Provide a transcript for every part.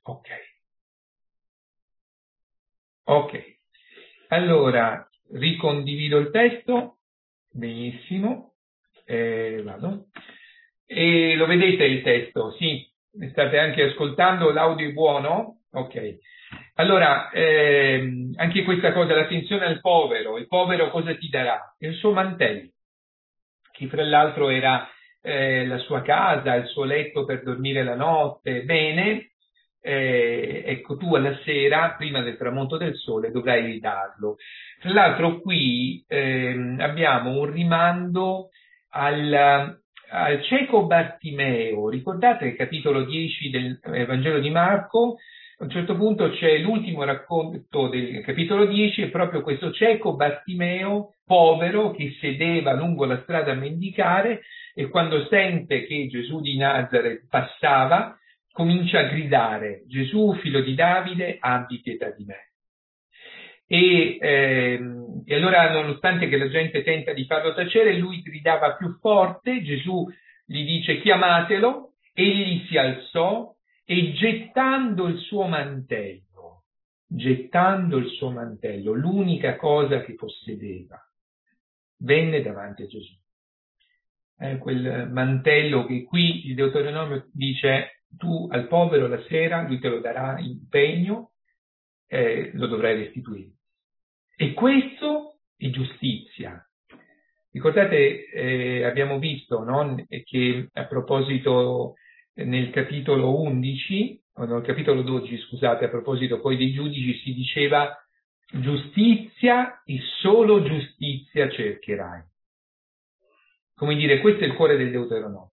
Ok. Ok. Allora, ricondivido il testo. Benissimo. Vado. E lo vedete il testo? Sì? State anche ascoltando? L'audio è buono? Ok. Allora, anche questa cosa, l'attenzione al povero. Il povero cosa ti darà? Il suo mantello, che fra l'altro era la sua casa, il suo letto per dormire la notte. Bene, ecco, tu alla sera, prima del tramonto del sole, dovrai ridarlo. Tra l'altro qui abbiamo un rimando al cieco Bartimeo. Ricordate il capitolo 10 del Vangelo di Marco? A un certo punto c'è l'ultimo racconto del capitolo 10, è proprio questo cieco Bartimeo, povero, che sedeva lungo la strada a mendicare, e quando sente che Gesù di Nazareth passava, comincia a gridare: Gesù, figlio di Davide, abbi pietà di me. E allora, nonostante che la gente tenta di farlo tacere, lui gridava più forte. Gesù gli dice: chiamatelo. Egli si alzò e gettando il suo mantello, l'unica cosa che possedeva, venne davanti a Gesù. Quel mantello che qui il Deuteronomio dice: tu al povero la sera, lui te lo darà in pegno, lo dovrai restituire. E questo è giustizia. Ricordate, abbiamo visto, no, che a proposito nel capitolo 11, o nel capitolo 12, scusate, a proposito poi dei giudici, si diceva: giustizia e solo giustizia cercherai. Come dire, questo è il cuore del Deuteronomio.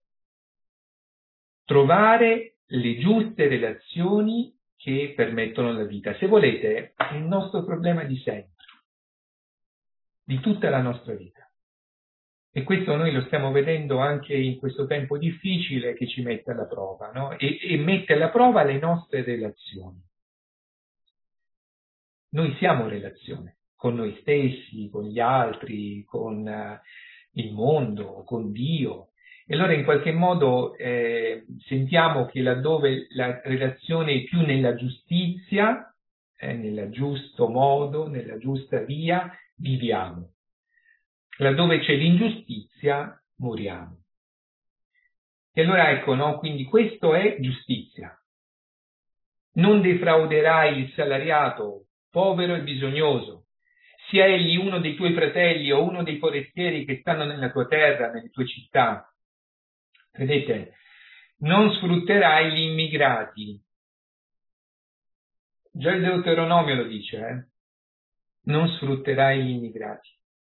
Trovare le giuste relazioni che permettono la vita. Se volete, è il nostro problema di sempre, di tutta la nostra vita. E questo noi lo stiamo vedendo anche in questo tempo difficile che ci mette alla prova, no? E mette alla prova le nostre relazioni. Noi siamo relazione con noi stessi, con gli altri, con il mondo, con Dio. E allora in qualche modo sentiamo che laddove la relazione è più nella giustizia, nel giusto modo, nella giusta via, viviamo. Laddove c'è l'ingiustizia, moriamo. E allora ecco, no? Quindi questo è giustizia. Non defrauderai il salariato, povero e bisognoso, sia egli uno dei tuoi fratelli o uno dei forestieri che stanno nella tua terra, nelle tue città. Vedete, non sfrutterai gli immigrati. Già il Deuteronomio lo dice, non sfrutterai gli immigrati.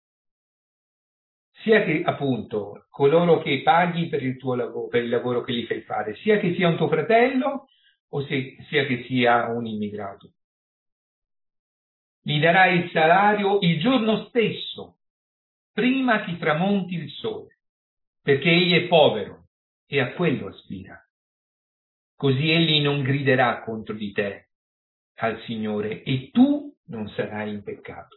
Sia che appunto coloro che paghi per il tuo lavoro, per il lavoro che gli fai fare, sia che sia un tuo fratello o sia che sia un immigrato. Gli darai il salario il giorno stesso, prima che tramonti il sole, perché egli è povero e a quello aspira. Così egli non griderà contro di te al Signore e tu non sarai in peccato.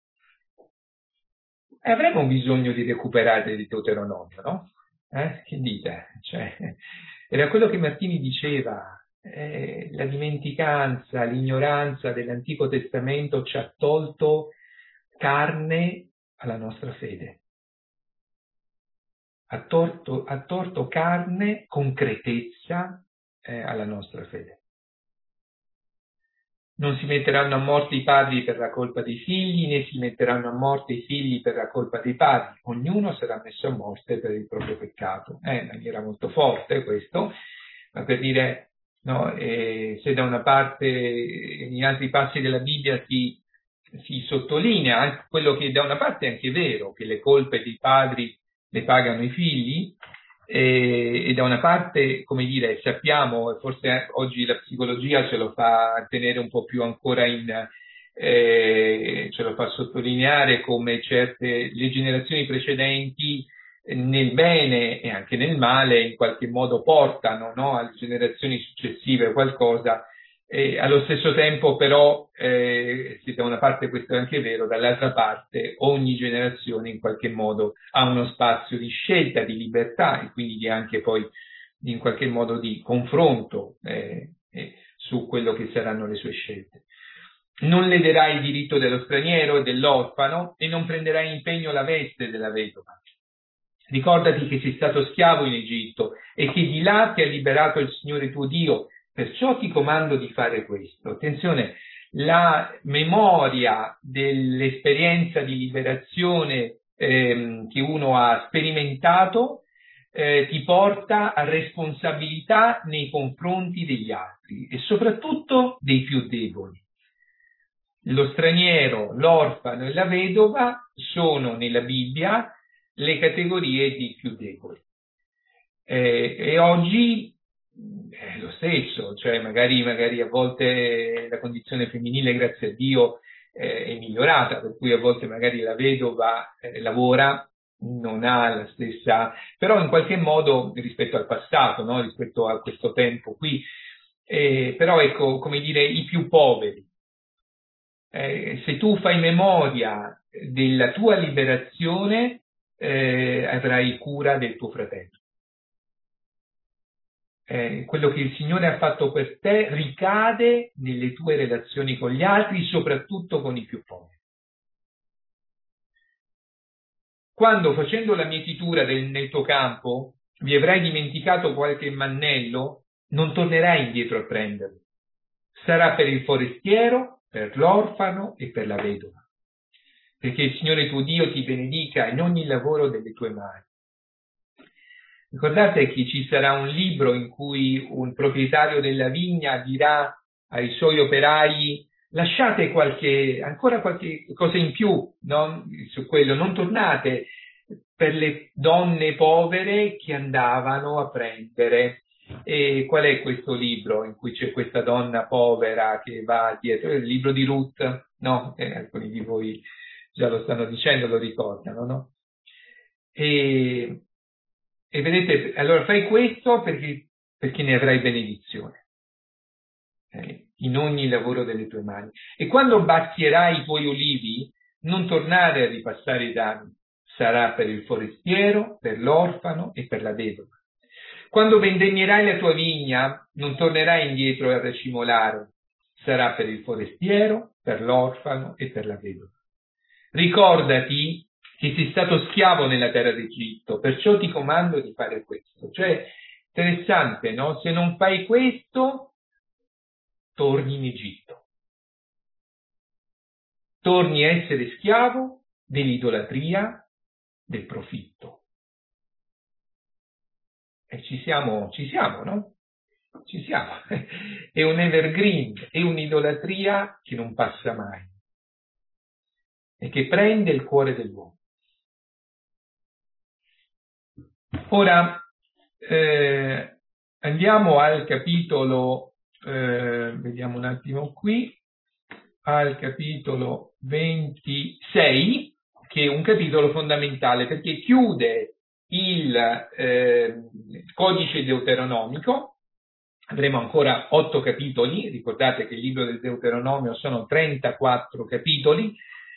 Avremo bisogno di recuperare il Deuteronomio, no? Che dite? Cioè, era quello che Martini diceva, la dimenticanza, l'ignoranza dell'Antico Testamento ci ha tolto carne alla nostra fede. Ha torto carne, concretezza alla nostra fede. Non si metteranno a morte i padri per la colpa dei figli, né si metteranno a morte i figli per la colpa dei padri. Ognuno sarà messo a morte per il proprio peccato. In maniera molto forte questo, ma per dire, no, se da una parte, in altri passi della Bibbia si sottolinea anche quello che da una parte è anche vero, che le colpe dei padri le pagano i figli, e da una parte, come dire, sappiamo, forse oggi la psicologia ce lo fa tenere un po' più ancora ce lo fa sottolineare come le generazioni precedenti nel bene e anche nel male in qualche modo portano, no, alle generazioni successive qualcosa. Allo stesso tempo però, se da una parte questo è anche vero, dall'altra parte ogni generazione in qualche modo ha uno spazio di scelta, di libertà e quindi anche poi in qualche modo di confronto. su quello che saranno le sue scelte. Non lederai il diritto dello straniero e dell'orfano e non prenderai in impegno la veste della vedova. Ricordati che sei stato schiavo in Egitto e che di là ti ha liberato il Signore tuo Dio, perciò ti comando di fare questo. Attenzione, la memoria dell'esperienza di liberazione che uno ha sperimentato ti porta a responsabilità nei confronti degli altri e soprattutto dei più deboli. Lo straniero, l'orfano e la vedova sono nella Bibbia le categorie di più deboli. E oggi è lo stesso, cioè magari a volte la condizione femminile, grazie a Dio, è migliorata, per cui a volte magari la vedova lavora, non ha la stessa, però in qualche modo rispetto al passato, no? Rispetto a questo tempo qui, però ecco, come dire, i più poveri. Se tu fai memoria della tua liberazione, avrai cura del tuo fratello. Quello che il Signore ha fatto per te ricade nelle tue relazioni con gli altri, soprattutto con i più poveri. Quando, facendo la mietitura nel tuo campo, vi avrai dimenticato qualche mannello, non tornerai indietro a prenderlo. Sarà per il forestiero, per l'orfano e per la vedova. Perché il Signore tuo Dio ti benedica in ogni lavoro delle tue mani. Ricordate che ci sarà un libro in cui un proprietario della vigna dirà ai suoi operai: lasciate ancora qualche cosa in più, no? Su quello, non tornate, per le donne povere che andavano a prendere. E qual è questo libro in cui c'è questa donna povera che va dietro? È il libro di Ruth, no? Alcuni di voi già lo stanno dicendo, lo ricordano, no? E vedete, allora fai questo perché ne avrai benedizione in ogni lavoro delle tue mani. E quando battierai i tuoi olivi, non tornare a ripassare i danni, sarà per il forestiero, per l'orfano e per la vedova. Quando vendemmerai la tua vigna, non tornerai indietro a racimolare, sarà per il forestiero, per l'orfano e per la vedova. Ricordati che sei stato schiavo nella terra d'Egitto, perciò ti comando di fare questo. Cioè, interessante, no? Se non fai questo, torni in Egitto. Torni a essere schiavo dell'idolatria, del profitto. E ci siamo, no? Ci siamo. È un evergreen, è un'idolatria che non passa mai e che prende il cuore dell'uomo. Ora andiamo al capitolo, vediamo un attimo qui, al capitolo 26, che è un capitolo fondamentale perché chiude il codice deuteronomico. Avremo ancora 8 capitoli, ricordate che il libro del Deuteronomio sono 34 capitoli.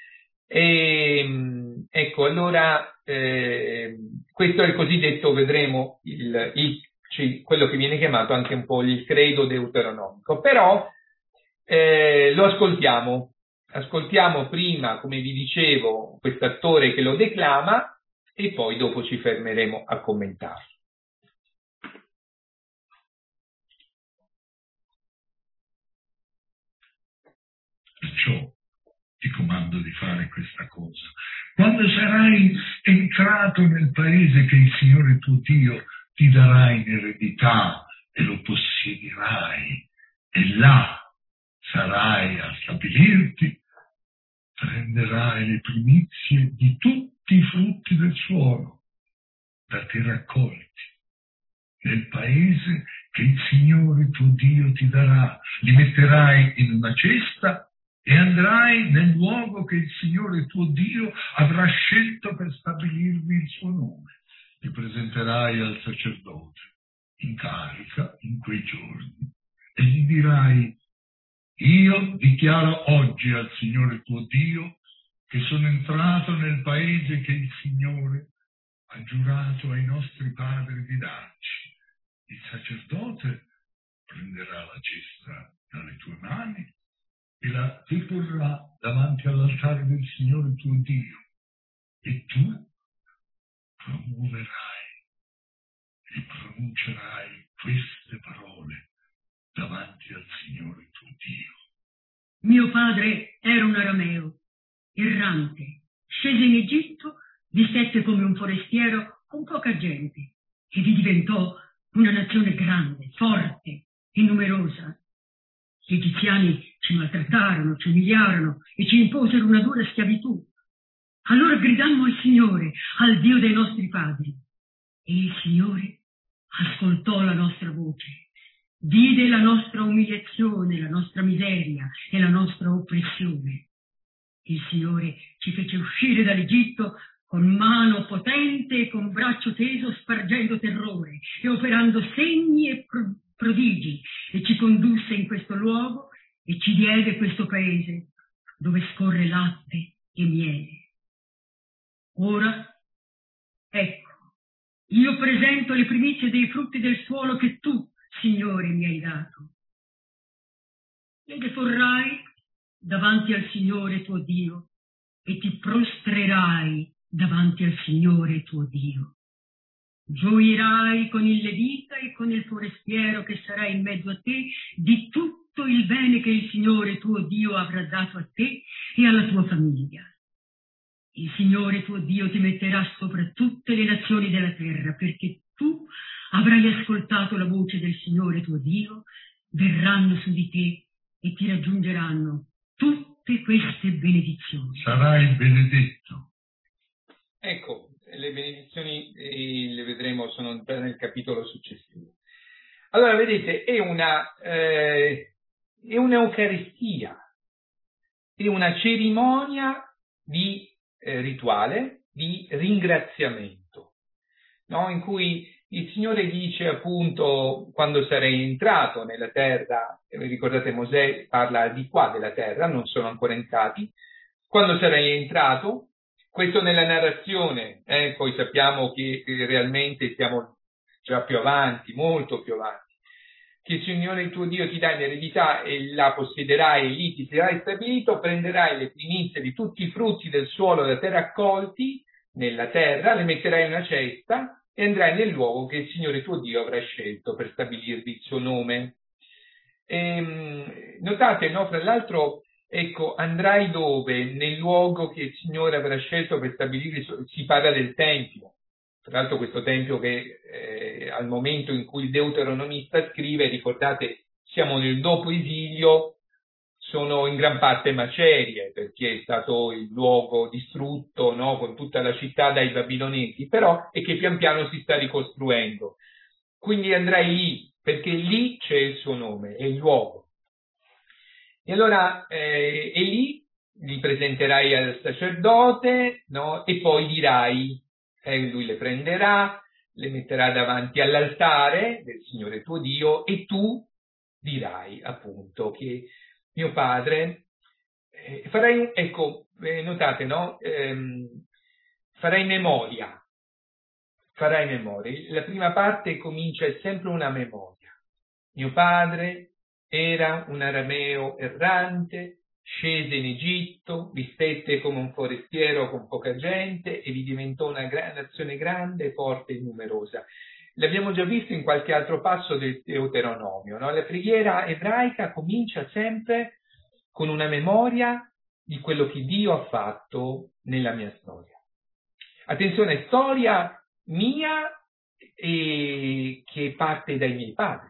E, ecco, allora questo è il cosiddetto, vedremo, quello che viene chiamato anche un po' il credo deuteronomico, però lo ascoltiamo prima, come vi dicevo, quest'attore che lo declama e poi dopo ci fermeremo a commentarlo. Perciò ti comando di fare questa cosa. Quando sarai entrato nel paese che il Signore tuo Dio ti darà in eredità e lo possederai, e là sarai a stabilirti, prenderai le primizie di tutti i frutti del suolo da te raccolti nel paese che il Signore tuo Dio ti darà. Li metterai in una cesta e andrai nel luogo che il Signore tuo Dio avrà scelto per stabilirvi il suo nome. Ti presenterai al sacerdote in carica in quei giorni e gli dirai: io dichiaro oggi al Signore tuo Dio che sono entrato nel paese che il Signore ha giurato ai nostri padri di darci. Il sacerdote prenderà la cesta ti porrà davanti all'altare del Signore tuo Dio e tu promuoverai e pronuncerai queste parole davanti al Signore tuo Dio. Mio padre era un arameo, errante, scese in Egitto, vivette come un forestiero con poca gente e vi diventò una nazione grande, forte e numerosa. Gli egiziani ci maltrattarono, ci umiliarono e ci imposero una dura schiavitù. Allora gridammo al Signore, al Dio dei nostri padri, e il Signore ascoltò la nostra voce, vide la nostra umiliazione, la nostra miseria e la nostra oppressione. Il Signore ci fece uscire dall'Egitto con mano potente e con braccio teso, spargendo terrore e operando segni e prodigi, e ci condusse in questo luogo e ci diede questo paese dove scorre latte e miele. Ora, ecco, io presento le primizie dei frutti del suolo che tu, Signore, mi hai dato. Le deporrai davanti al Signore tuo Dio e ti prostrerai davanti al Signore tuo Dio. Gioirai con il levita e con il forestiero che sarà in mezzo a te di tutto il bene che il Signore tuo Dio avrà dato a te e alla tua famiglia. Il Signore tuo Dio ti metterà sopra tutte le nazioni della terra, perché tu avrai ascoltato la voce del Signore tuo Dio, verranno su di te e ti raggiungeranno tutte queste benedizioni. Sarai benedetto. Ecco, le benedizioni le vedremo, sono già nel capitolo successivo. Allora, vedete, è un'eucaristia, è una cerimonia di rituale di ringraziamento, no? In cui il Signore dice appunto quando sarei entrato nella terra, ricordate Mosè parla di qua della terra, non sono ancora entrati, quando sarei entrato, questo nella narrazione, poi sappiamo che realmente siamo già più avanti, molto più avanti, che il Signore il tuo Dio ti dà in eredità e la possederai e lì ti sarai stabilito, prenderai le primizie di tutti i frutti del suolo da te raccolti nella terra, le metterai in una cesta e andrai nel luogo che il Signore tuo Dio avrà scelto per stabilirvi il suo nome. Notate, no, fra l'altro, ecco, andrai dove? Nel luogo che il Signore avrà scelto per stabilirvi, si parla del Tempio. Tra l'altro questo Tempio che al momento in cui il deuteronomista scrive, ricordate, siamo nel dopo esilio, sono in gran parte macerie, perché è stato il luogo distrutto, no, con tutta la città dai babilonesi, però è che pian piano si sta ricostruendo. Quindi andrai lì, perché lì c'è il suo nome, è il luogo. E allora, e lì li presenterai al sacerdote, no, e poi dirai, lui le prenderà, le metterà davanti all'altare del Signore tuo Dio e tu dirai appunto che mio padre farai, ecco, notate, no? Farai memoria. La prima parte comincia, è sempre una memoria. Mio padre era un arameo errante, scese in Egitto, vivette come un forestiero con poca gente e vi diventò una nazione grande, forte e numerosa. L'abbiamo già visto in qualche altro passo del Deuteronomio, no? La preghiera ebraica comincia sempre con una memoria di quello che Dio ha fatto nella mia storia. Attenzione, storia mia che parte dai miei padri.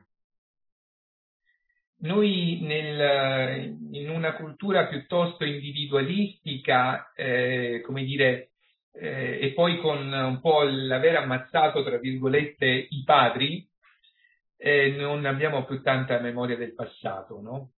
Noi in una cultura piuttosto individualistica, come dire, e poi con un po' l'aver ammazzato, tra virgolette, i padri, non abbiamo più tanta memoria del passato, no?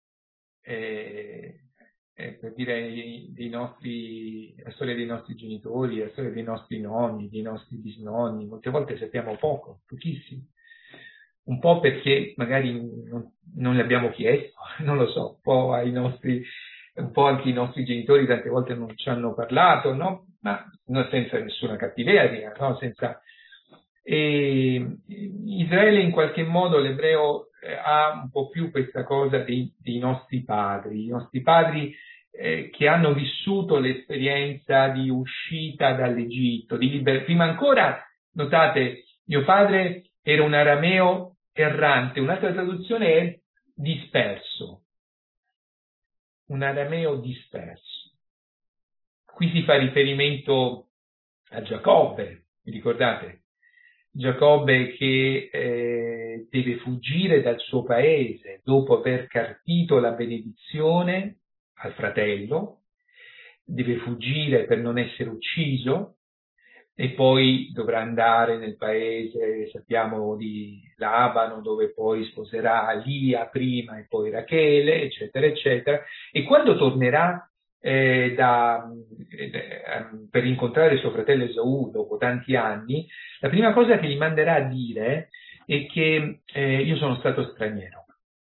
Per dire la storia dei nostri genitori, la storia dei nostri nonni, dei nostri bisnonni, molte volte sappiamo poco, pochissimo. Un po' perché magari non l'abbiamo chiesto, non lo so, un po' anche i nostri genitori tante volte non ci hanno parlato, no? Ma senza nessuna cattiveria, no? Israele in qualche modo, l'ebreo ha un po' più questa cosa dei nostri padri. I nostri padri che hanno vissuto l'esperienza di uscita dall'Egitto, prima ancora, notate, mio padre era un arameo errante, un'altra traduzione è disperso, un arameo disperso. Qui si fa riferimento a Giacobbe, vi ricordate? Giacobbe che deve fuggire dal suo paese dopo aver carpito la benedizione al fratello, deve fuggire per non essere ucciso e poi dovrà andare nel paese, sappiamo, di Labano, dove poi sposerà Lia prima e poi Rachele, eccetera, eccetera, e quando tornerà per incontrare suo fratello Esaù dopo tanti anni, la prima cosa che gli manderà a dire è che io sono stato straniero.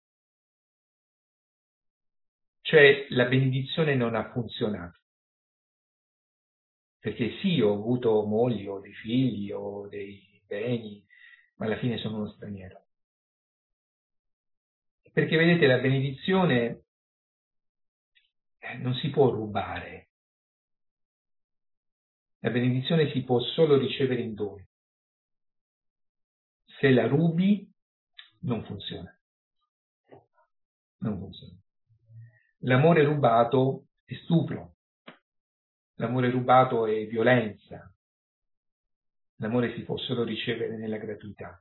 Cioè la benedizione non ha funzionato. Perché sì, ho avuto mogli o dei figli o dei beni, ma alla fine sono uno straniero. Perché vedete, la benedizione non si può rubare. La benedizione si può solo ricevere in dono. Se la rubi, non funziona. Non funziona. L'amore rubato è stupro. L'amore rubato è violenza. L'amore si può solo ricevere nella gratuità.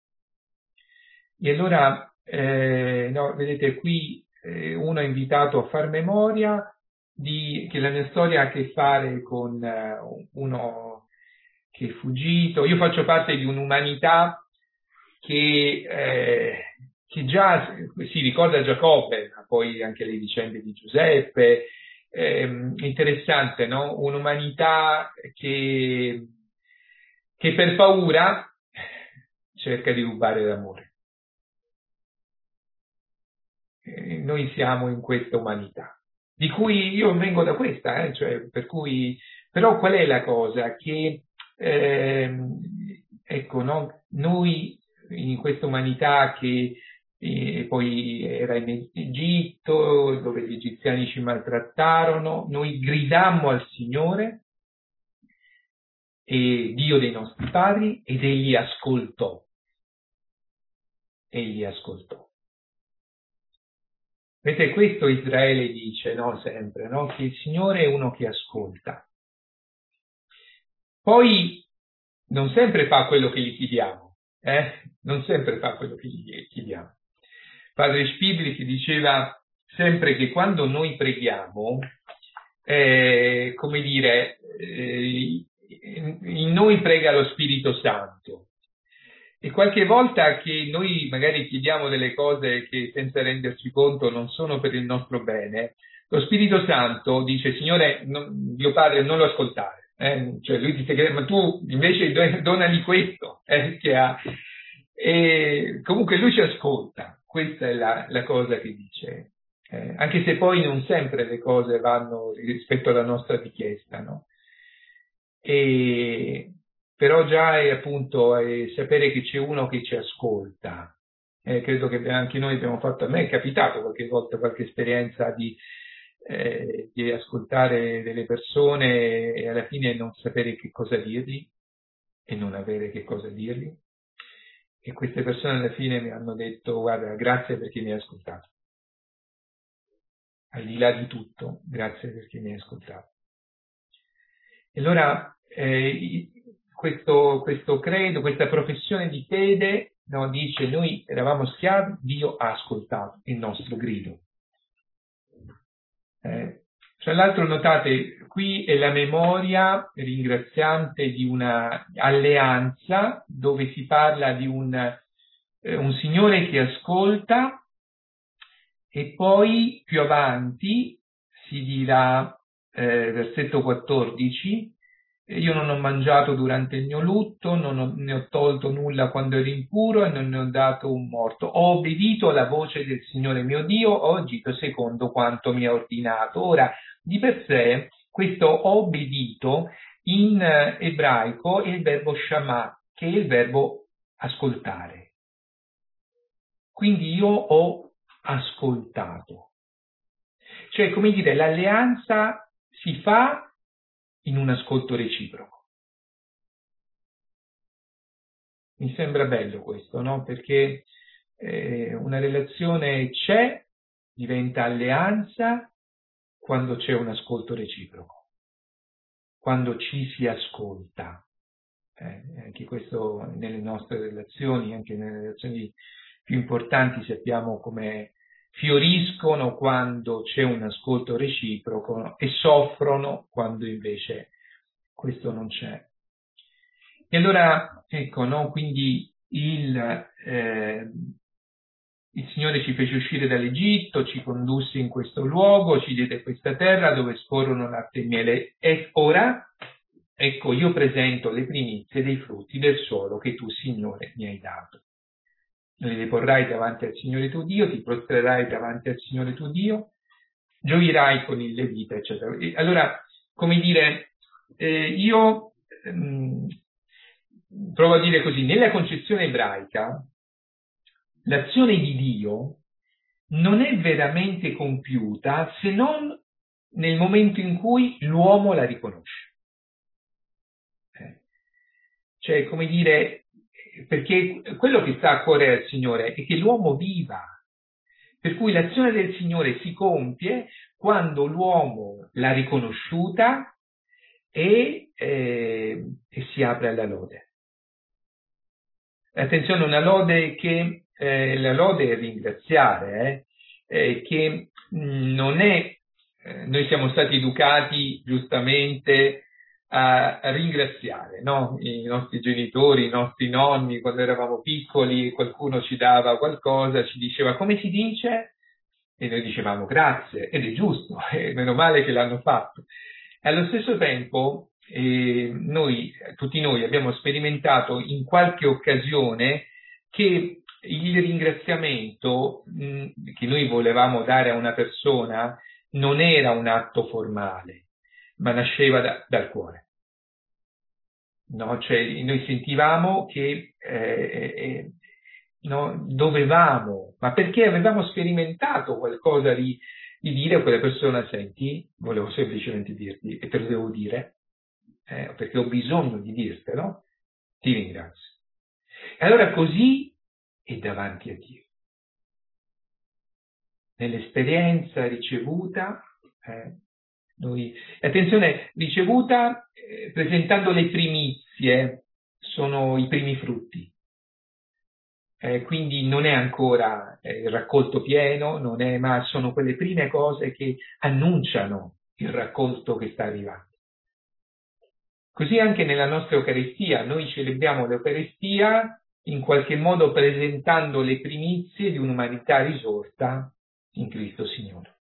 E allora, no, vedete, qui uno è invitato a far memoria che la mia storia ha a che fare con uno che è fuggito. Io faccio parte di un'umanità che già si ricorda Giacobbe, ma poi anche le vicende di Giuseppe. Interessante, no? Un'umanità che per paura cerca di rubare l'amore. Noi siamo in questa umanità, di cui io vengo da questa, cioè, per cui, però qual è la cosa? Che, ecco, no? Noi in questa umanità che poi era in Egitto, dove gli egiziani ci maltrattarono, noi gridammo al Signore, e Dio dei nostri padri, ed Egli ascoltò. Egli ascoltò. Vedete, questo Israele dice, no, sempre, no? Che il Signore è uno che ascolta. Poi non sempre fa quello che gli chiediamo, non sempre fa quello che gli chiediamo. Padre Spibli che diceva sempre che quando noi preghiamo, come dire, in noi prega lo Spirito Santo. E qualche volta che noi magari chiediamo delle cose che senza renderci conto non sono per il nostro bene, lo Spirito Santo dice, Signore, Dio Padre, non lo ascoltare. Cioè lui dice, ma tu invece donagli questo che ha. E comunque lui ci ascolta, questa è la cosa che dice. Anche se poi non sempre le cose vanno rispetto alla nostra richiesta, no? Però già è appunto sapere che c'è uno che ci ascolta. Credo che anche noi abbiamo fatto, a me è capitato qualche volta qualche esperienza di ascoltare delle persone e alla fine non sapere che cosa dirgli e non avere che cosa dirgli. E queste persone alla fine mi hanno detto, guarda, grazie perché mi hai ascoltato. Al di là di tutto, grazie perché mi hai ascoltato. E allora questo credo, questa professione di fede, no, dice noi eravamo schiavi, Dio ha ascoltato il nostro grido. Tra l'altro notate, qui è la memoria ringraziante di una alleanza dove si parla di un Signore che ascolta e poi più avanti si dirà, versetto 14, io non ho mangiato durante il mio lutto, ne ho tolto nulla quando ero impuro e non ne ho dato un morto. Ho obbedito alla voce del Signore mio Dio, ho agito secondo quanto mi ha ordinato. Ora, di per sé, questo ho obbedito in ebraico è il verbo shamà, che è il verbo ascoltare. quindi io ho ascoltato. Cioè, come dire, l'alleanza si fa in un ascolto reciproco. Mi sembra bello questo, no? Perché una relazione diventa alleanza quando c'è un ascolto reciproco, quando ci si ascolta. Anche questo nelle nostre relazioni, anche nelle relazioni più importanti, sappiamo come fioriscono quando c'è un ascolto reciproco e soffrono quando invece questo non c'è. E allora, ecco, no? Quindi il Signore ci fece uscire dall'Egitto, ci condusse in questo luogo, ci diede questa terra dove scorrono latte e miele. E ora, ecco, io presento le primizie dei frutti del suolo che tu, Signore, mi hai dato. Le deporrai davanti al Signore tuo Dio, ti prostrerai davanti al Signore tuo Dio, gioirai con il Levita, eccetera. E allora, come dire, io provo a dire così, nella concezione ebraica, l'azione di Dio non è veramente compiuta se non nel momento in cui l'uomo la riconosce. Cioè, come dire, perché quello che sta a cuore al Signore è che l'uomo viva. Per cui l'azione del Signore si compie quando l'uomo l'ha riconosciuta e si apre alla lode. Attenzione, una lode che la lode è ringraziare, che non è, noi siamo stati educati giustamente a ringraziare, no? I nostri genitori, i nostri nonni, quando eravamo piccoli, qualcuno ci dava qualcosa, ci diceva come si dice? E noi dicevamo grazie, ed è giusto, meno male che l'hanno fatto. E allo stesso tempo, tutti noi abbiamo sperimentato in qualche occasione che il ringraziamento che noi volevamo dare a una persona non era un atto formale, ma nasceva dal cuore. No? Cioè, noi sentivamo che dovevamo, ma perché avevamo sperimentato qualcosa di dire a quella persona, senti, volevo semplicemente dirti, e te lo devo dire, perché ho bisogno di dirtelo, ti ringrazio. E allora così è davanti a Dio. Nell'esperienza ricevuta, attenzione, ricevuta presentando le primizie, sono i primi frutti. Quindi non è ancora il raccolto pieno, ma sono quelle prime cose che annunciano il raccolto che sta arrivando. Così anche nella nostra Eucaristia, noi celebriamo l'Eucaristia in qualche modo presentando le primizie di un'umanità risorta in Cristo Signore.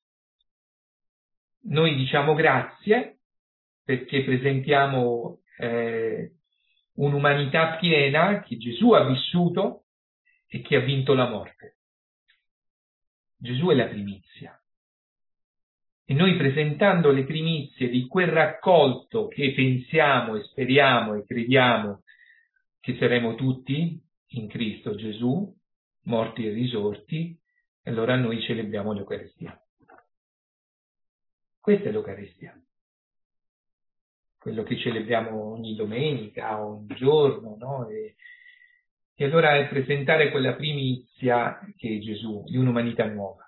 Noi diciamo grazie perché presentiamo un'umanità piena che Gesù ha vissuto e che ha vinto la morte. Gesù è la primizia. E noi presentando le primizie di quel raccolto che pensiamo e speriamo e crediamo che saremo tutti in Cristo Gesù, morti e risorti, allora noi celebriamo l'Eucaristia. Questa è l'Eucaristia. Quello che celebriamo ogni domenica, ogni giorno, no? E allora è presentare quella primizia che è Gesù, di un'umanità nuova.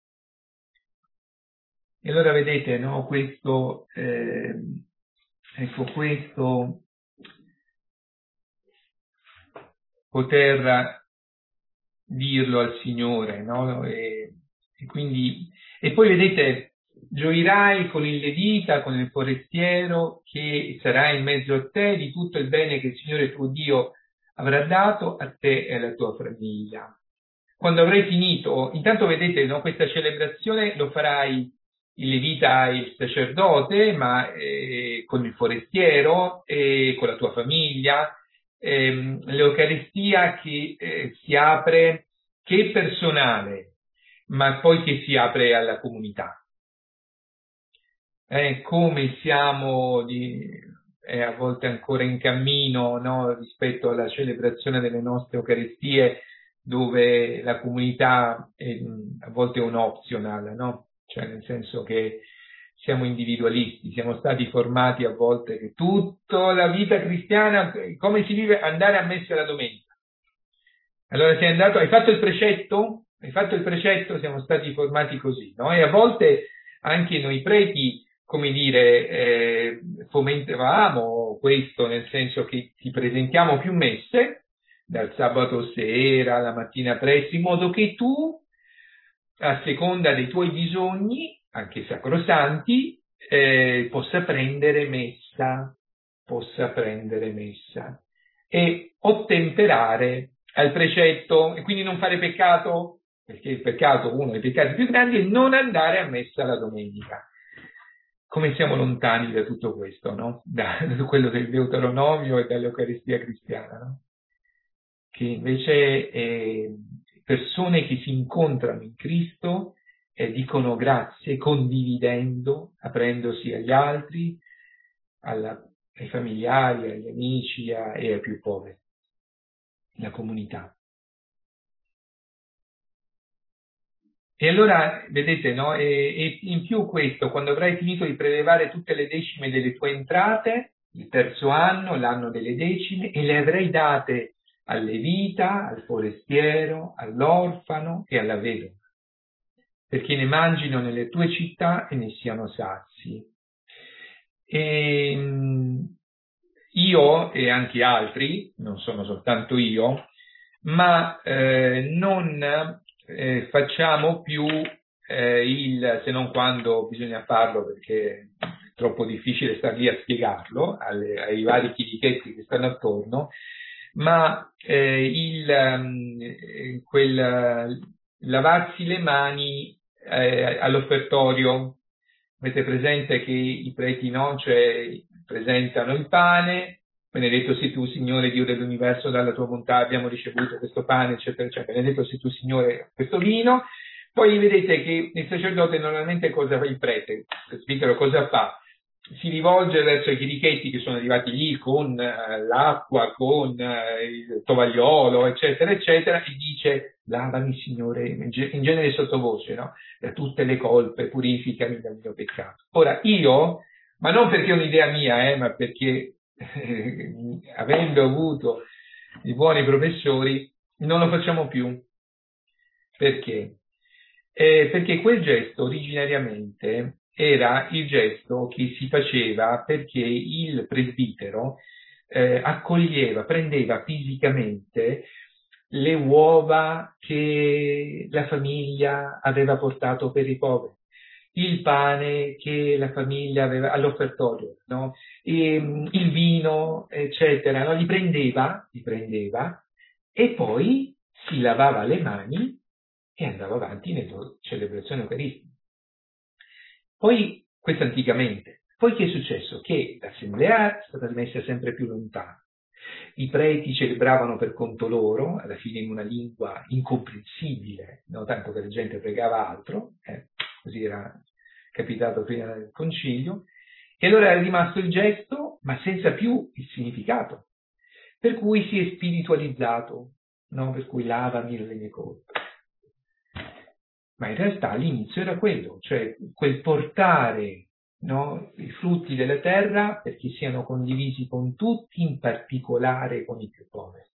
E allora vedete, no? Questo, questo poter dirlo al Signore, no? E poi vedete, gioirai con il Levita, con il forestiero che sarà in mezzo a te di tutto il bene che il Signore tuo Dio avrà dato a te e alla tua famiglia. Quando avrai finito, intanto vedete, no, questa celebrazione lo farai il Levita e il sacerdote, ma con il forestiero e con la tua famiglia, l'Eucaristia che si apre, che è personale, ma poi che si apre alla comunità. Come siamo a volte ancora in cammino, no, rispetto alla celebrazione delle nostre Eucaristie, dove la comunità a volte è un optional, no? Cioè nel senso che siamo individualisti, siamo stati formati a volte che tutta la vita cristiana, come si vive? Andare a messa la domenica. Allora sei andato, hai fatto il precetto? Hai fatto il precetto? Siamo stati formati così, no? E a volte anche noi preti, come dire, fomentavamo questo, nel senso che ti presentiamo più messe, dal sabato sera alla mattina presto, in modo che tu, a seconda dei tuoi bisogni, anche sacrosanti, possa prendere messa e ottemperare al precetto, e quindi non fare peccato, perché il peccato, uno dei peccati più grandi, è non andare a messa la domenica. Come siamo lontani da tutto questo, no? Da quello del Deuteronomio e dall'Eucaristia cristiana, no? Che invece persone che si incontrano in Cristo dicono grazie condividendo, aprendosi agli altri, ai familiari, agli amici e ai più poveri, la comunità. E allora, vedete, no? E in più questo, quando avrai finito di prelevare tutte le decime delle tue entrate, il terzo anno, l'anno delle decime, e le avrai date al levita, al forestiero, all'orfano e alla vedova, perché ne mangino nelle tue città e ne siano sazi. Io e anche altri, non sono soltanto io, ma non facciamo più se non quando bisogna farlo, perché è troppo difficile star lì a spiegarlo ai vari chirichetti che stanno attorno, ma lavarsi le mani all'offertorio. Avete presente che i preti, no? Cioè, presentano il pane, benedetto sei tu, Signore Dio dell'universo, dalla tua bontà abbiamo ricevuto questo pane, eccetera, eccetera. Benedetto sei tu, Signore, questo vino. Poi vedete che il sacerdote normalmente cosa fa, il prete, il presbitero cosa fa? Si rivolge verso i chirichetti che sono arrivati lì con l'acqua, con il tovagliolo, eccetera, eccetera, e dice: lavami, Signore, in genere sottovoce, no? Da tutte le colpe, purificami dal mio peccato. Ora io, ma non perché è un'idea mia, ma perché avendo avuto i buoni professori, non lo facciamo più. Perché? Perché quel gesto originariamente era il gesto che si faceva perché il presbitero accoglieva, prendeva fisicamente le uova che la famiglia aveva portato per i poveri, il pane che la famiglia aveva all'offertorio, no? Il vino, eccetera, no? Li prendeva e poi si lavava le mani e andava avanti nelle celebrazioni eucaristiche. Poi, questo anticamente, poi che è successo? Che l'assemblea è stata messa sempre più lontana. I preti celebravano per conto loro, alla fine in una lingua incomprensibile, no? Tanto che la gente pregava altro, così era capitato prima del concilio, e allora è rimasto il gesto, ma senza più il significato, per cui si è spiritualizzato, no? Per cui lavami le mie colpe. Ma in realtà l'inizio era quello, cioè quel portare, no, i frutti della terra perché siano condivisi con tutti, in particolare con i più poveri.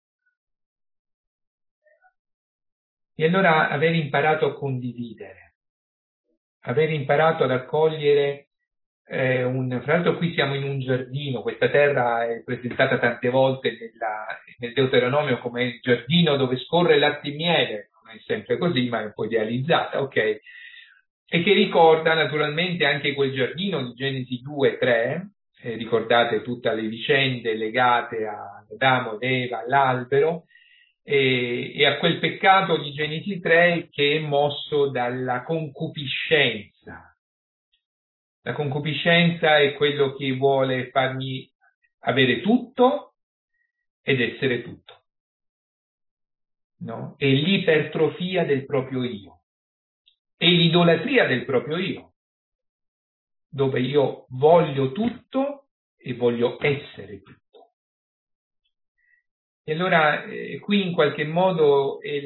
E allora aver imparato a condividere, aver imparato ad accogliere fra l'altro qui siamo in un giardino, questa terra è presentata tante volte nel Deuteronomio come il giardino dove scorre latte e miele, non è sempre così, ma è un po' idealizzata, ok? E che ricorda naturalmente anche quel giardino di Genesi 2-3, ricordate tutte le vicende legate ad Adamo ed Eva, all'albero, e a quel peccato di Genesi 3 che è mosso dalla concupiscenza. La concupiscenza è quello che vuole farmi avere tutto ed essere tutto, no? È l'ipertrofia del proprio io, è l'idolatria del proprio io, dove io voglio tutto e voglio essere tutto. E allora qui in qualche modo è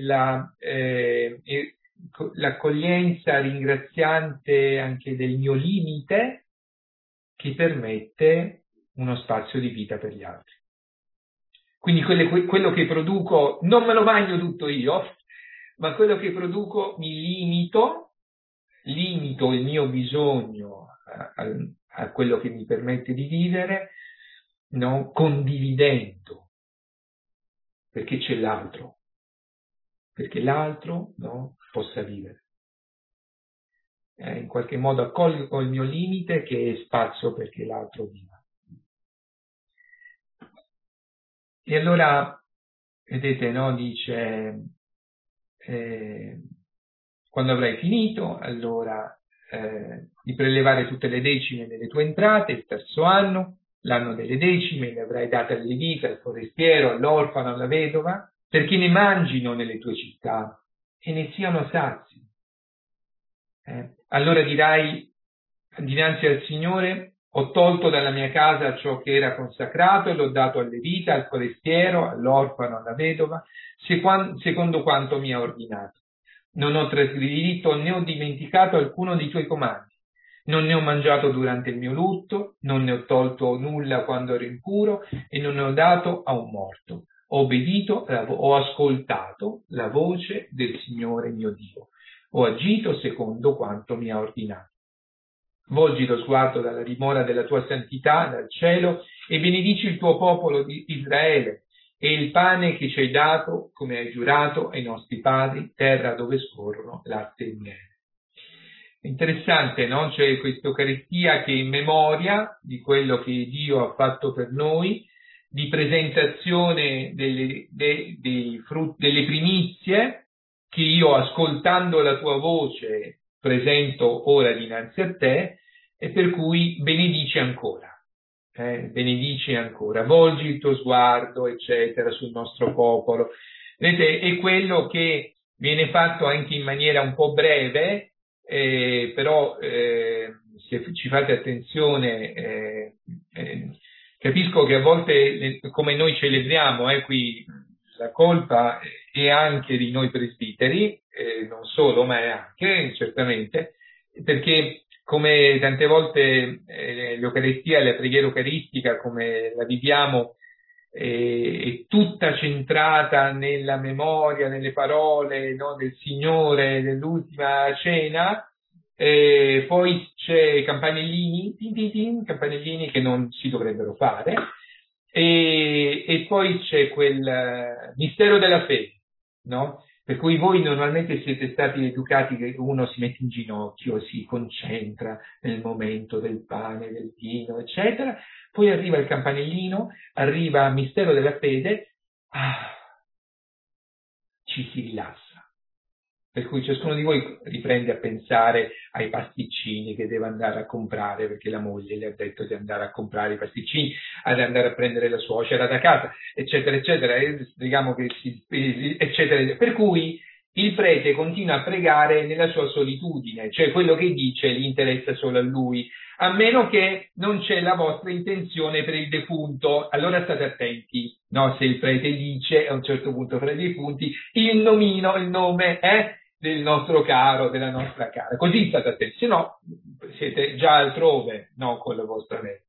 l'accoglienza ringraziante anche del mio limite che permette uno spazio di vita per gli altri. Quindi quello che produco non me lo mangio tutto io, ma quello che produco mi limito il mio bisogno a quello che mi permette di vivere, no? Condividendo, perché c'è l'altro, perché l'altro, no, possa vivere. In qualche modo accolgo il mio limite che è spazio perché l'altro viva. E allora, vedete, no, dice, quando avrai finito, allora di prelevare tutte le decime delle tue entrate, il terzo anno, l'anno delle decime, le avrai date al levita, al forestiero, all'orfano, alla vedova, perché ne mangino nelle tue città e ne siano sazi. Allora dirai dinanzi al Signore: ho tolto dalla mia casa ciò che era consacrato e l'ho dato al levita, al forestiero, all'orfano, alla vedova, secondo quanto mi ha ordinato. Non ho trasgredito né ho dimenticato alcuno dei tuoi comandi. Non ne ho mangiato durante il mio lutto, non ne ho tolto nulla quando ero impuro e non ne ho dato a un morto. Ho obbedito, ho ascoltato la voce del Signore mio Dio. Ho agito secondo quanto mi ha ordinato. Volgi lo sguardo dalla dimora della tua santità, dal cielo, e benedici il tuo popolo di Israele e il pane che ci hai dato, come hai giurato ai nostri padri, terra dove scorrono latte e miele. È interessante, no? C'è questa Eucaristia che è in memoria di quello che Dio ha fatto per noi, di presentazione delle primizie che io, ascoltando la tua voce, presento ora dinanzi a te, e per cui benedici ancora, volgi il tuo sguardo, eccetera, sul nostro popolo. Vedete, è quello che viene fatto anche in maniera un po' breve, però se ci fate attenzione, capisco che a volte, come noi celebriamo, qui la colpa è anche di noi presbiteri, non solo, ma è anche, certamente, perché come tante volte l'Eucaristia, la preghiera eucaristica, come la viviamo, è tutta centrata nella memoria, nelle parole, no, del Signore, dell'ultima cena. Poi c'è campanellini che non si dovrebbero fare, e poi c'è quel mistero della fede, no? Per cui voi normalmente siete stati educati che uno si mette in ginocchio, si concentra nel momento del pane, del vino, eccetera. Poi arriva il campanellino, arriva il mistero della fede, ci si rilassa. Per cui ciascuno di voi riprende a pensare ai pasticcini che deve andare a comprare, perché la moglie le ha detto di andare a comprare i pasticcini, ad andare a prendere la suocera da casa, eccetera, eccetera, e speriamo che eccetera. Per cui il prete continua a pregare nella sua solitudine, cioè quello che dice gli interessa solo a lui, a meno che non c'è la vostra intenzione per il defunto. Allora state attenti, no? Se il prete dice a un certo punto fra i defunti il nome del nostro caro, della nostra cara, così state attenti, se no siete già altrove, no, con la vostra mente.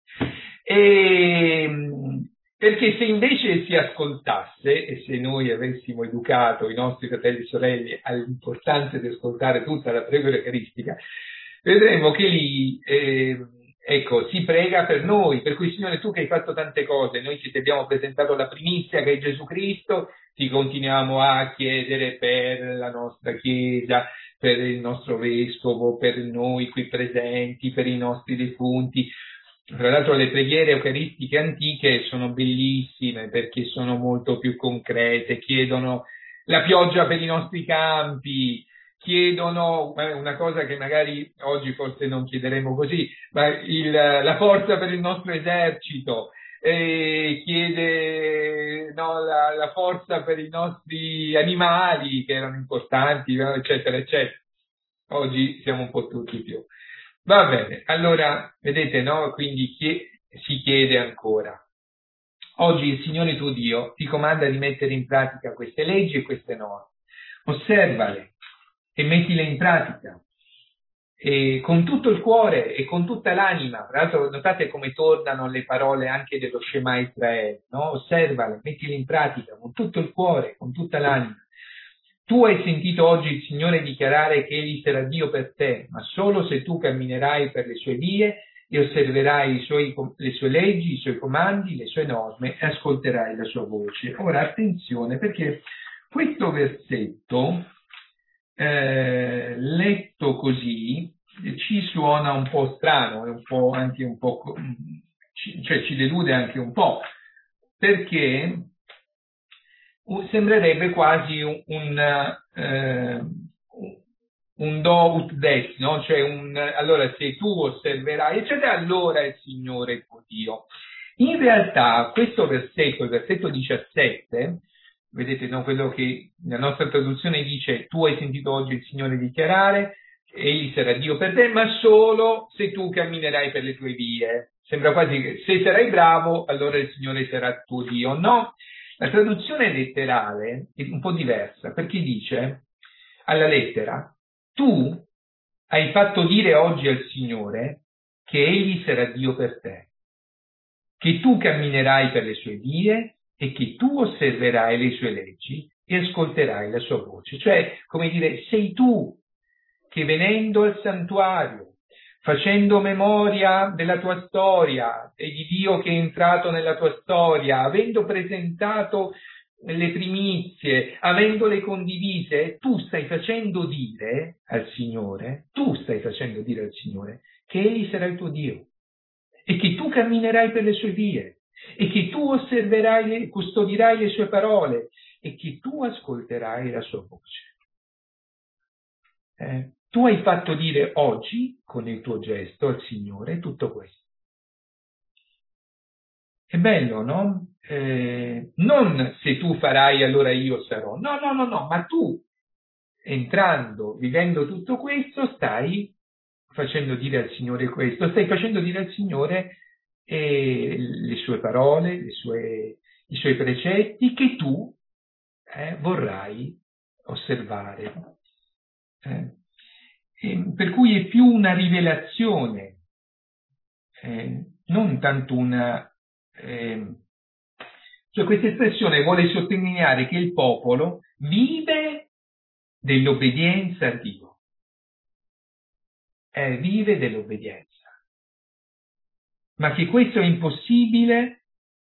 Perché se invece si ascoltasse, e se noi avessimo educato i nostri fratelli e sorelle all'importanza di ascoltare tutta la preghiera eucaristica, vedremo che lì si prega per noi, per cui Signore, tu che hai fatto tante cose, noi che ti abbiamo presentato la primizia che è Gesù Cristo, ti continuiamo a chiedere per la nostra Chiesa, per il nostro Vescovo, per noi qui presenti, per i nostri defunti. Tra l'altro le preghiere eucaristiche antiche sono bellissime perché sono molto più concrete, chiedono la pioggia per i nostri campi, chiedono una cosa che magari oggi forse non chiederemo così, ma la forza per il nostro esercito, chiede la forza per i nostri animali che erano importanti, eccetera, eccetera. Oggi siamo un po' tutti più. Va bene, allora vedete, no? Quindi si chiede ancora. Oggi il Signore tuo Dio ti comanda di mettere in pratica queste leggi e queste norme. Osservale e mettile in pratica. E con tutto il cuore e con tutta l'anima. Tra l'altro notate come tornano le parole anche dello Shema Israele, no? Osservale, mettile in pratica con tutto il cuore, con tutta l'anima. Tu hai sentito oggi il Signore dichiarare che Egli sarà Dio per te, ma solo se tu camminerai per le sue vie e osserverai le sue leggi, i suoi comandi, le sue norme e ascolterai la sua voce. Ora attenzione, perché questo versetto letto così ci suona un po' strano, cioè ci delude anche un po', perché sembrerebbe quasi un do ut des, no? Cioè allora se tu osserverai, eccetera, allora il Signore tuo Dio. In realtà questo versetto, il versetto 17, vedete, no, quello che la nostra traduzione dice: tu hai sentito oggi il Signore dichiarare, Egli sarà Dio per te, ma solo se tu camminerai per le tue vie. Sembra quasi che se sarai bravo, allora il Signore sarà tuo Dio. No, la traduzione letterale è un po' diversa, perché dice alla lettera: tu hai fatto dire oggi al Signore che Egli sarà Dio per te, che tu camminerai per le sue vie e che tu osserverai le sue leggi e ascolterai la sua voce. Cioè, come dire, sei tu che venendo al santuario, facendo memoria della tua storia e di Dio che è entrato nella tua storia, avendo presentato le primizie, avendole condivise, tu stai facendo dire al Signore che Egli sarà il tuo Dio e che tu camminerai per le sue vie e che tu osserverai, custodirai le sue parole e che tu ascolterai la sua voce. Tu hai fatto dire oggi, con il tuo gesto, al Signore tutto questo. È bello, no? Non se tu farai allora io sarò. No, ma tu, entrando, vivendo tutto questo, stai facendo dire al Signore questo, stai facendo dire al Signore le sue parole, i suoi precetti che tu vorrai osservare. Per cui è più una rivelazione, non tanto una... cioè questa espressione vuole sottolineare che il popolo vive dell'obbedienza a Dio. Vive dell'obbedienza. Ma che questo è impossibile,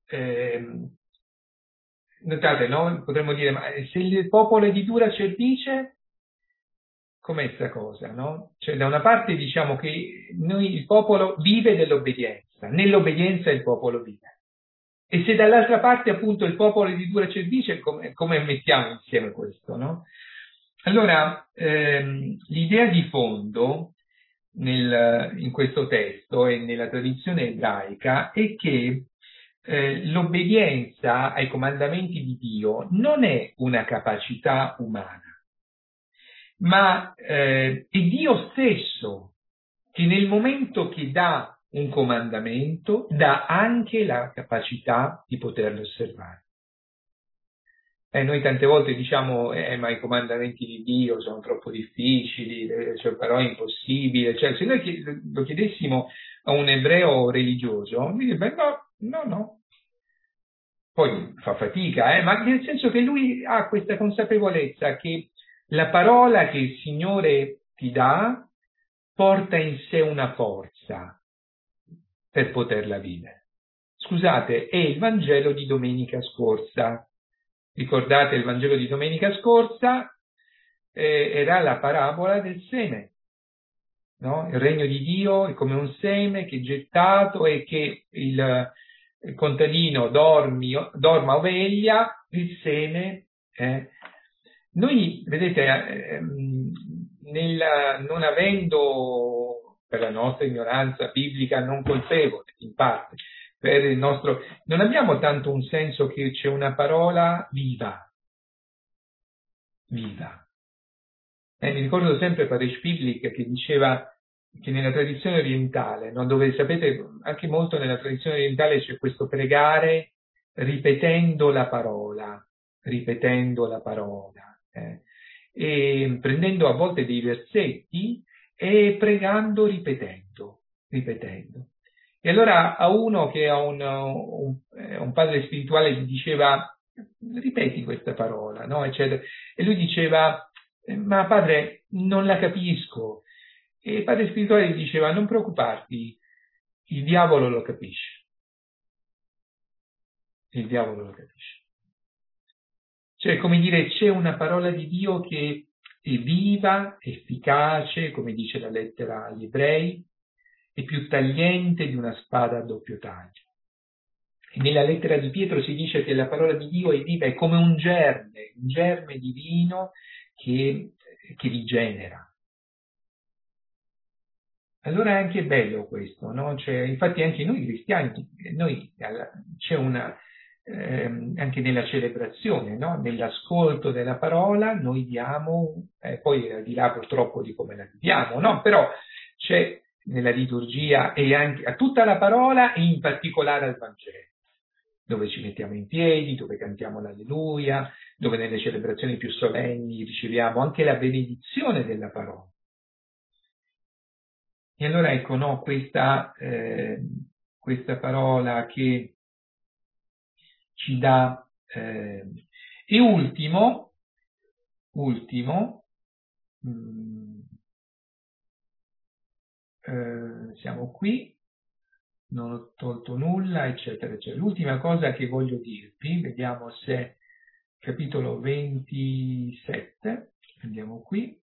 notate, no? Potremmo dire, ma se il popolo è di dura cervice, com'è sta cosa, no? Cioè da una parte diciamo che il popolo vive dell'obbedienza, nell'obbedienza il popolo vive. E se dall'altra parte appunto il popolo è di dura cervice, come mettiamo insieme questo, no? Allora, l'idea di fondo in questo testo e nella tradizione ebraica è che l'obbedienza ai comandamenti di Dio non è una capacità umana, ma è Dio stesso che nel momento che dà un comandamento dà anche la capacità di poterlo osservare. Noi tante volte diciamo ma i comandamenti di Dio sono troppo difficili, cioè, però è impossibile. Cioè, se noi lo chiedessimo a un ebreo religioso, mi direbbe no. Poi fa fatica, ma nel senso che lui ha questa consapevolezza che la parola che il Signore ti dà porta in sé una forza per poterla vivere. Scusate, è il Vangelo di domenica scorsa. Ricordate il Vangelo di domenica scorsa? Era la parabola del seme. No? Il regno di Dio è come un seme che è gettato e che il contadino dorma o veglia, il seme. Noi, vedete, non avendo, per la nostra ignoranza biblica non colpevole, in parte, per il nostro, non abbiamo tanto un senso che c'è una parola viva. Mi ricordo sempre Padre Spidlik che diceva che nella tradizione orientale, no, dove sapete anche molto nella tradizione orientale c'è questo pregare ripetendo la parola, e prendendo a volte dei versetti e pregando ripetendo. E allora a uno che ha un padre spirituale gli diceva: ripeti questa parola, no? Eccetera. E lui diceva: ma padre, non la capisco. E il padre spirituale gli diceva: non preoccuparti, il diavolo lo capisce. Il diavolo lo capisce. Cioè, come dire, c'è una parola di Dio che è viva, efficace, come dice la lettera agli Ebrei, è più tagliente di una spada a doppio taglio. E nella lettera di Pietro si dice che la parola di Dio è viva, è come un germe divino che rigenera. Allora è anche bello questo, no? Cioè, infatti anche noi cristiani, c'è anche nella celebrazione, no? Nell'ascolto della parola noi diamo, poi al di là purtroppo di come la viviamo, no? Però c'è nella liturgia e anche a tutta la parola e in particolare al Vangelo, dove ci mettiamo in piedi, dove cantiamo l'Alleluia, dove nelle celebrazioni più solenni riceviamo anche la benedizione della parola. E allora ecco, no, questa parola che ci dà... e ultimo, siamo qui, non ho tolto nulla, eccetera, eccetera. L'ultima cosa che voglio dirvi, vediamo se capitolo 27, andiamo qui.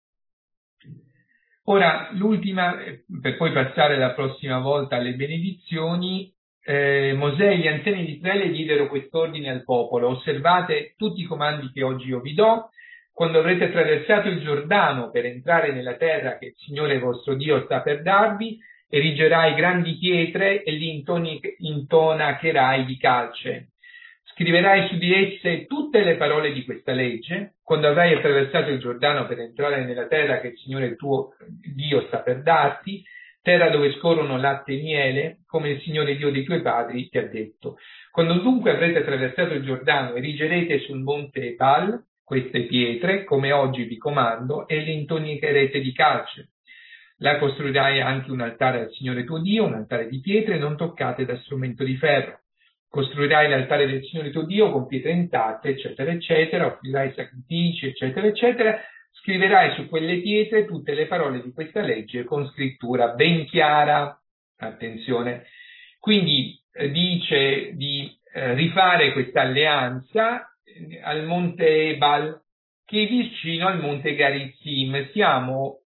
Ora, l'ultima, per poi passare la prossima volta alle benedizioni, Mosè e gli anziani di Israele diedero quest'ordine al popolo: osservate tutti i comandi che oggi io vi do. Quando avrete attraversato il Giordano per entrare nella terra che il Signore vostro Dio sta per darvi, erigerai grandi pietre e li intonacherai di calce. Scriverai su di esse tutte le parole di questa legge. Quando avrai attraversato il Giordano per entrare nella terra che il Signore tuo Dio sta per darti, terra dove scorrono latte e miele, come il Signore Dio dei tuoi padri ti ha detto. Quando dunque avrete attraversato il Giordano, erigerete sul monte Ebal queste pietre, come oggi vi comando, e le intonicherete di calce. Là costruirai anche un altare al Signore tuo Dio, un altare di pietre non toccate da strumento di ferro. Costruirai l'altare del Signore tuo Dio con pietre intatte, eccetera, eccetera, offrirai sacrifici, eccetera, eccetera. Scriverai su quelle pietre tutte le parole di questa legge con scrittura ben chiara. Attenzione. Quindi dice di rifare questa alleanza al monte Ebal, che è vicino al monte Garizim. Siamo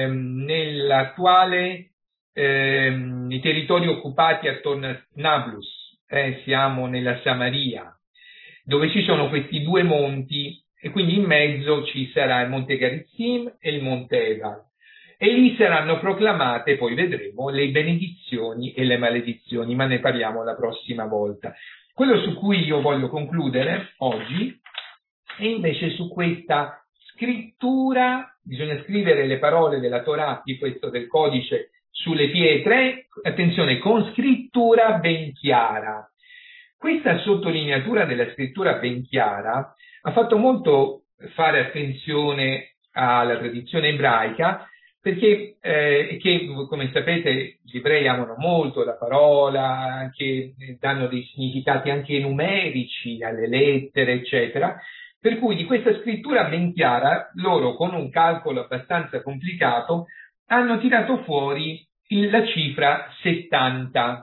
nell'attuale nei territori occupati attorno a Nablus. Siamo nella Samaria, dove ci sono questi due monti, e quindi in mezzo ci sarà il monte Garizim e il monte Ebal. E lì saranno proclamate, poi vedremo, le benedizioni e le maledizioni, ma ne parliamo la prossima volta. Quello su cui io voglio concludere oggi è invece su questa scrittura. Bisogna scrivere le parole della Torah, di questo del codice, sulle pietre, attenzione, con scrittura ben chiara. Questa sottolineatura della scrittura ben chiara ha fatto molto fare attenzione alla tradizione ebraica, perché che, come sapete, gli ebrei amano molto la parola, che danno dei significati anche numerici alle lettere, eccetera, per cui di questa scrittura ben chiara loro, con un calcolo abbastanza complicato, hanno tirato fuori la cifra 70.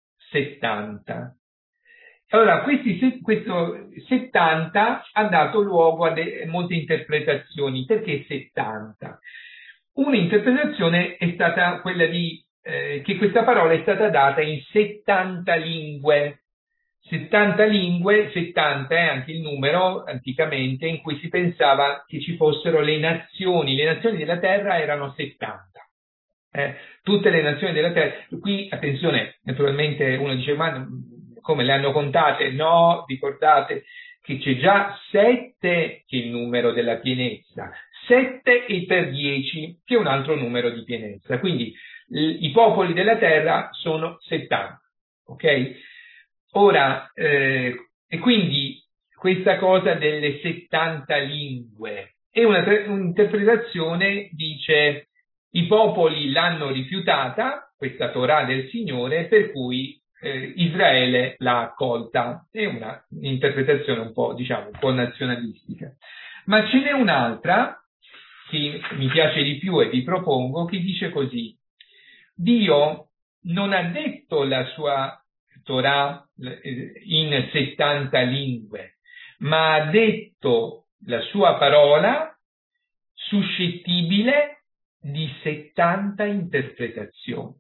Allora, questo 70 ha dato luogo a molte interpretazioni. Perché 70? Un'interpretazione è stata quella di che questa parola è stata data in 70 lingue. 70 lingue, 70 è anche il numero anticamente in cui si pensava che ci fossero le nazioni della terra erano 70. Tutte le nazioni della terra. Qui, attenzione, naturalmente uno dice: ma come le hanno contate? No, ricordate che c'è già 7 che è il numero della pienezza, 7 e per 10 che è un altro numero di pienezza, quindi i popoli della terra sono 70, ok? Ora, e quindi questa cosa delle 70 lingue è un'interpretazione, dice, i popoli l'hanno rifiutata, questa Torah del Signore, per cui Israele l'ha accolta. È un'interpretazione un po', diciamo, un po' nazionalistica. Ma ce n'è un'altra che mi piace di più e vi propongo, che dice così: Dio non ha detto la sua Torah in 70 lingue, ma ha detto la sua parola suscettibile di 70 interpretazioni.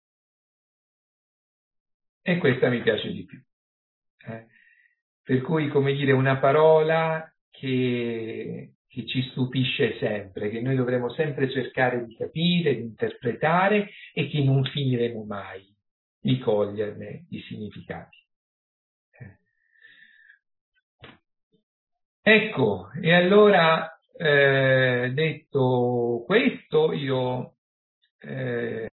E questa mi piace di più. Per cui, come dire, una parola che ci stupisce sempre, che noi dovremo sempre cercare di capire, di interpretare e che non finiremo mai di coglierne i significati. Ecco, e allora, detto questo, io